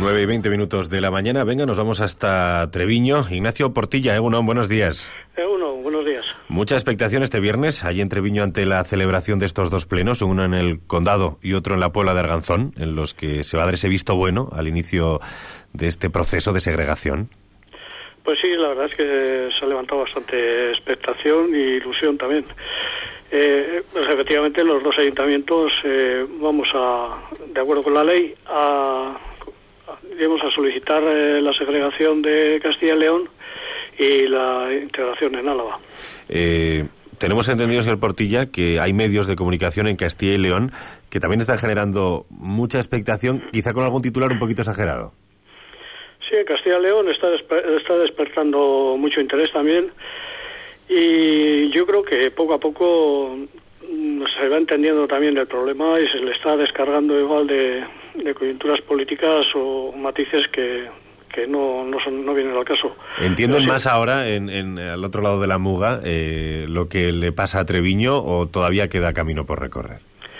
9:20 de la mañana. Venga, nos vamos hasta Treviño. Ignacio Portilla, Egunon, buenos días. Egunon, buenos días. Mucha expectación este viernes, allí en Treviño, ante la celebración de estos dos plenos, uno en el Condado y otro en la Puebla de Arganzón, en los que se va a dar ese visto bueno al inicio de este proceso de segregación. Pues sí, la verdad es que se ha levantado bastante expectación y ilusión también. Pues efectivamente los dos ayuntamientos vamos de acuerdo con la ley, a solicitar la segregación de Castilla y León y la integración en Álava. Tenemos entendido, señor Portilla, que hay medios de comunicación en Castilla y León que también están generando mucha expectación, quizá con algún titular un poquito exagerado. Sí, en Castilla y León está despertando mucho interés también, y yo creo que poco a poco se va entendiendo también el problema y se le está descargando igual de coyunturas políticas o matices que no vienen al caso. ¿Entienden más ahora, al otro lado de la muga, lo que le pasa a Treviño, o todavía queda camino por recorrer?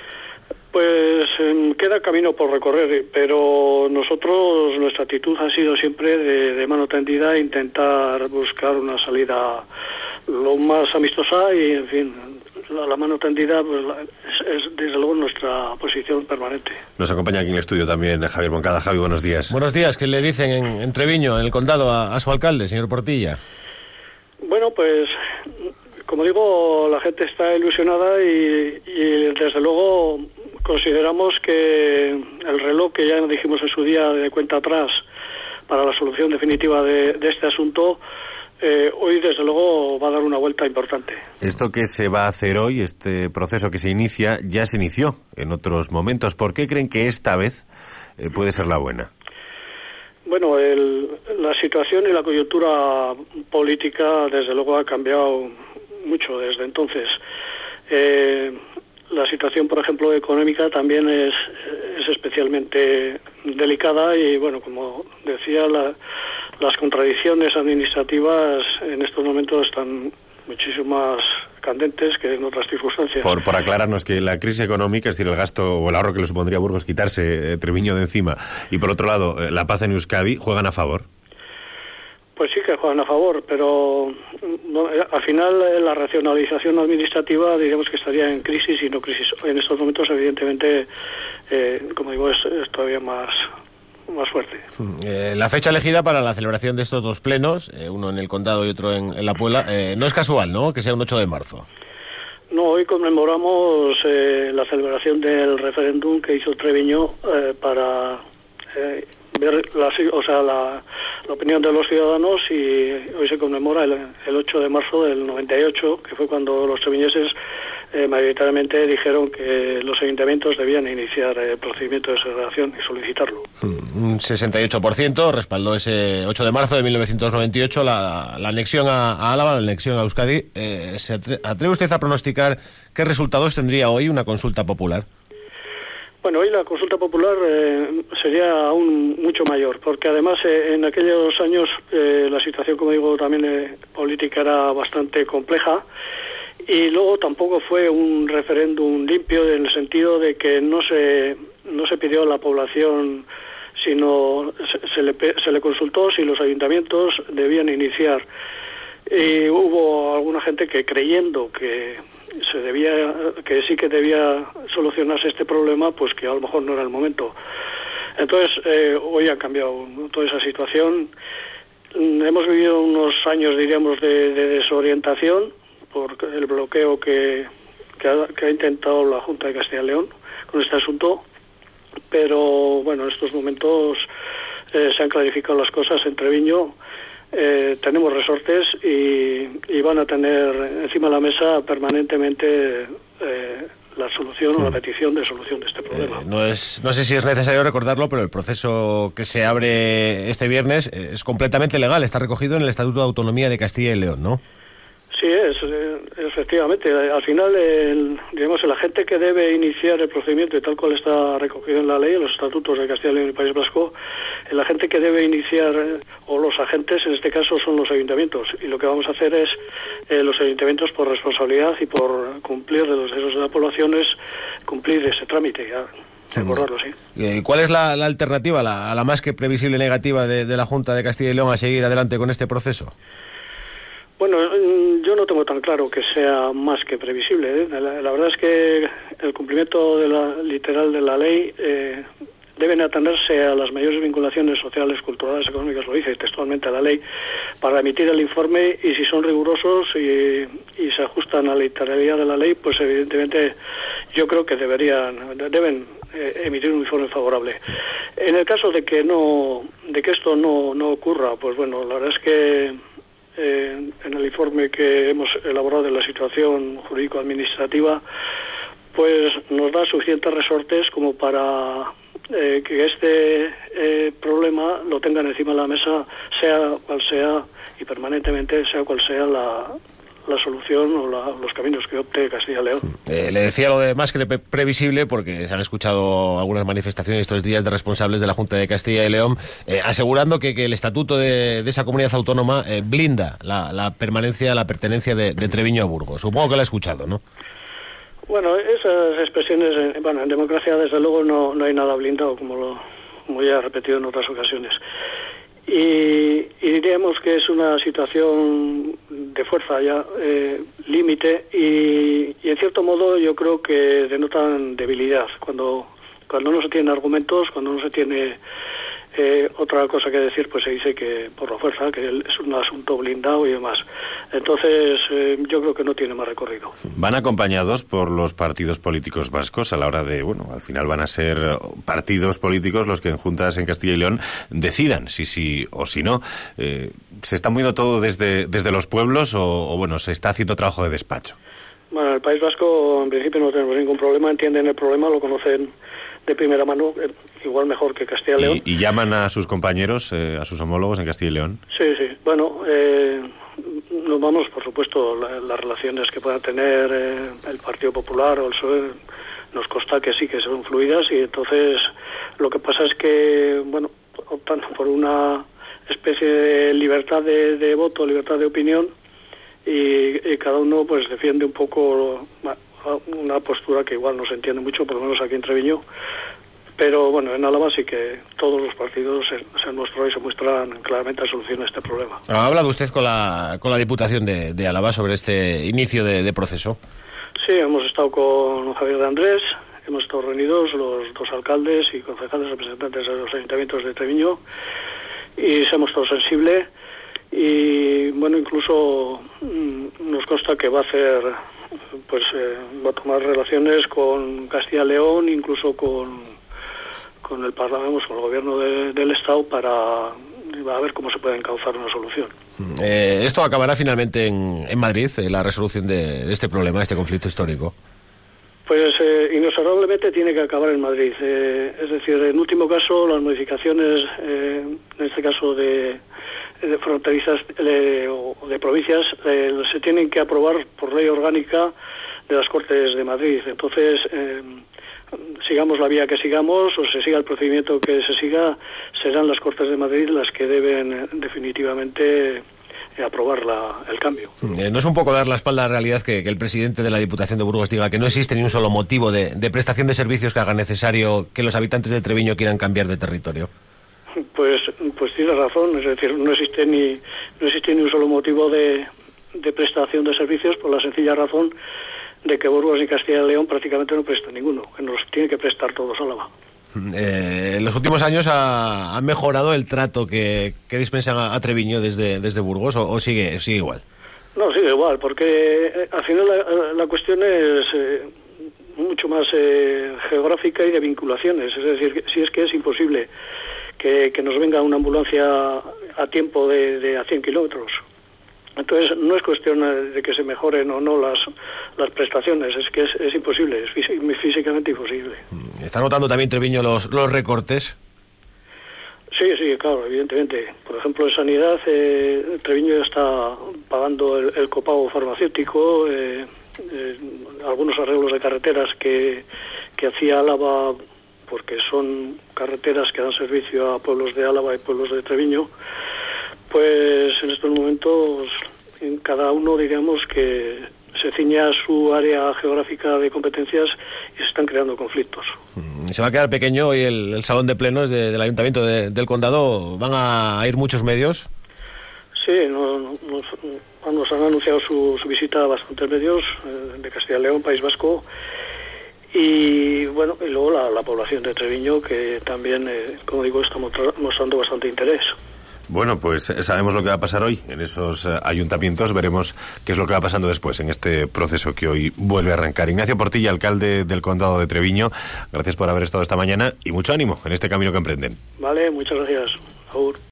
Pues queda camino por recorrer, pero nuestra actitud ha sido siempre de mano tendida, intentar buscar una salida lo más amistosa y, en fin, la mano tendida pues es desde luego nuestra posición permanente. Nos acompaña aquí en el estudio también Javier Moncada. Javi, buenos días. Buenos días. ¿Qué le dicen en Treviño, en el Condado, a su alcalde, señor Portilla? Bueno, pues como digo, la gente está ilusionada y desde luego consideramos que el reloj que ya dijimos en su día de cuenta atrás para la solución definitiva de este asunto, hoy desde luego va a dar una vuelta importante. Esto que se va a hacer hoy, este proceso que se inicia, ya se inició en otros momentos. ¿Por qué creen que esta vez puede ser la buena? Bueno, la situación y la coyuntura política desde luego ha cambiado mucho desde entonces. La situación, por ejemplo, económica también es especialmente delicada y, bueno, como decía, las contradicciones administrativas en estos momentos están muchísimo más candentes que en otras circunstancias. Por aclararnos, que la crisis económica, es decir, el gasto o el ahorro que le supondría a Burgos quitarse Treviño de encima, y por otro lado, la paz en Euskadi, ¿juegan a favor? Pues sí que juegan a favor, pero al final la racionalización administrativa diríamos que estaría en crisis y no crisis. En estos momentos, evidentemente, como digo, es todavía más fuerte. La fecha elegida para la celebración de estos dos plenos, uno en el Condado y otro en la Puebla, no es casual, ¿no?, que sea un 8 de marzo. No, hoy conmemoramos la celebración del referéndum que hizo Treviño para ver la opinión de los ciudadanos, y hoy se conmemora el 8 de marzo del 98, que fue cuando los treviñeses mayoritariamente dijeron que los ayuntamientos debían iniciar el procedimiento de segregación y solicitarlo. Un 68% respaldó ese 8 de marzo de 1998 la anexión a Álava, la anexión a Euskadi. ¿Se atreve usted a pronosticar qué resultados tendría hoy una consulta popular? Bueno, hoy la consulta popular sería aún mucho mayor, porque además en aquellos años la situación, como digo, también política era bastante compleja, y luego tampoco fue un referéndum limpio en el sentido de que no se pidió a la población, sino se le consultó si los ayuntamientos debían iniciar. Y hubo alguna gente que, creyendo que sí que debía solucionarse este problema, pues que a lo mejor no era el momento. Entonces, hoy ha cambiado toda esa situación. Hemos vivido unos años, diríamos, de desorientación por el bloqueo que ha intentado la Junta de Castilla y León con este asunto, pero bueno, en estos momentos se han clarificado las cosas en Treviño. Tenemos resortes y van a tener encima de la mesa permanentemente la solución o la petición de solución de este problema. No sé si es necesario recordarlo, pero el proceso que se abre este viernes es completamente legal, está recogido en el Estatuto de Autonomía de Castilla y León, ¿no? Sí, efectivamente. Al final, digamos, el agente que debe iniciar el procedimiento, y tal cual está recogido en la ley, en los estatutos de Castilla y León y País Vasco, el agente que debe iniciar, o los agentes, en este caso, son los ayuntamientos. Y lo que vamos a hacer es, los ayuntamientos, por responsabilidad y por cumplir de los derechos de la población, es cumplir ese trámite. acordarlo, sí. ¿Cuál es la alternativa, la más que previsible negativa de la Junta de Castilla y León a seguir adelante con este proceso? Bueno, yo no tengo tan claro que sea más que previsible, ¿eh? La verdad es que el cumplimiento literal de la ley deben atenerse a las mayores vinculaciones sociales, culturales, económicas, lo dice textualmente la ley, para emitir el informe, y si son rigurosos y se ajustan a la literalidad de la ley, pues evidentemente yo creo que deben emitir un informe favorable. En el caso de que esto no ocurra, pues bueno, la verdad es que en el informe que hemos elaborado de la situación jurídico-administrativa, pues nos da suficientes resortes como para que este problema lo tengan encima de la mesa, sea cual sea, y permanentemente, sea cual sea la solución o los caminos que opte Castilla y León. Le decía lo de más que previsible porque se han escuchado algunas manifestaciones estos días de responsables de la Junta de Castilla y León asegurando que el estatuto de esa comunidad autónoma blinda la permanencia, la pertenencia de Treviño a Burgos. Supongo que lo ha escuchado, ¿no? Bueno, esas expresiones, en democracia desde luego no hay nada blindado, como ya he repetido en otras ocasiones. Y diríamos que es una situación de fuerza ya, límite, y en cierto modo yo creo que denotan debilidad. Cuando no se tienen argumentos, cuando no se tiene otra cosa que decir, pues se dice que por la fuerza, que es un asunto blindado y demás. Entonces yo creo que no tiene más recorrido. ¿Van acompañados por los partidos políticos vascos a la hora de, al final van a ser partidos políticos los que en juntas en Castilla y León decidan si sí o si no? ¿Se está moviendo todo desde los pueblos o se está haciendo trabajo de despacho? Bueno, en el País Vasco en principio no tenemos ningún problema, entienden el problema, lo conocen de primera mano, igual mejor que Castilla y León. ¿Y llaman a sus compañeros, a sus homólogos en Castilla y León? Sí. Bueno, nos vamos, por supuesto, las relaciones que pueda tener el Partido Popular o el PSOE, nos consta que sí, que son fluidas, y entonces lo que pasa es que, optan por una especie de libertad de voto, libertad de opinión, y cada uno pues defiende un poco una postura que igual no se entiende mucho, por lo menos aquí en Treviño, pero en Álava sí que todos los partidos se han mostrado y se muestran claramente a solución a este problema. ¿Ha hablado usted con la Diputación de Álava sobre este inicio de proceso? Sí, hemos estado con Javier de Andrés, hemos estado reunidos los dos alcaldes y concejales representantes de los ayuntamientos de Treviño, y se ha mostrado sensible, y incluso nos consta que va a hacer va a tomar relaciones con Castilla y León, incluso con el Parlamento, con el gobierno del Estado, para ver cómo se puede encauzar una solución. ¿Esto acabará finalmente en Madrid, la resolución de este problema, de este conflicto histórico? Pues inexorablemente tiene que acabar en Madrid. Es decir, en último caso, las modificaciones, en este caso de fronterizas o de provincias, se tienen que aprobar por ley orgánica de las Cortes de Madrid. Entonces, sigamos la vía que sigamos o se siga el procedimiento que se siga, serán las Cortes de Madrid las que deben definitivamente aprobar el cambio. ¿No es un poco dar la espalda a la realidad que el presidente de la Diputación de Burgos diga que no existe ni un solo motivo de prestación de servicios que haga necesario que los habitantes de Treviño quieran cambiar de territorio? Pues tiene razón, es decir, no existe ni un solo motivo de prestación de servicios, por la sencilla razón de que Burgos y Castilla y León prácticamente no prestan ninguno, que nos tiene que prestar todos Álava. En los últimos años ha mejorado el trato que dispensan a Treviño desde Burgos, o sigue igual? No, sigue igual, porque al final la cuestión es mucho más geográfica y de vinculaciones. Es decir, si es que es imposible que nos venga una ambulancia a tiempo de a 100 kilómetros. Entonces no es cuestión de que se mejoren o no las prestaciones, es que es imposible, es físicamente imposible. ¿Está notando también Treviño los recortes? Sí, claro, evidentemente. Por ejemplo, en sanidad, Treviño ya está pagando el copago farmacéutico, algunos arreglos de carreteras que hacía Álava, porque son carreteras que dan servicio a pueblos de Álava y pueblos de Treviño. Pues en estos momentos en cada uno, digamos, que se ciña a su área geográfica de competencias y se están creando conflictos. Se va a quedar pequeño hoy el salón de plenos del Ayuntamiento del Condado. ¿Van a ir muchos medios? Sí, nos han anunciado su visita a bastantes medios de Castilla y León, País Vasco, y bueno, y luego la población de Treviño, que también, como digo, está mostrando bastante interés. Bueno, pues sabemos lo que va a pasar hoy en esos ayuntamientos. Veremos qué es lo que va pasando después en este proceso que hoy vuelve a arrancar. Ignacio Portilla, alcalde del Condado de Treviño, gracias por haber estado esta mañana y mucho ánimo en este camino que emprenden. Vale, muchas gracias. Agur.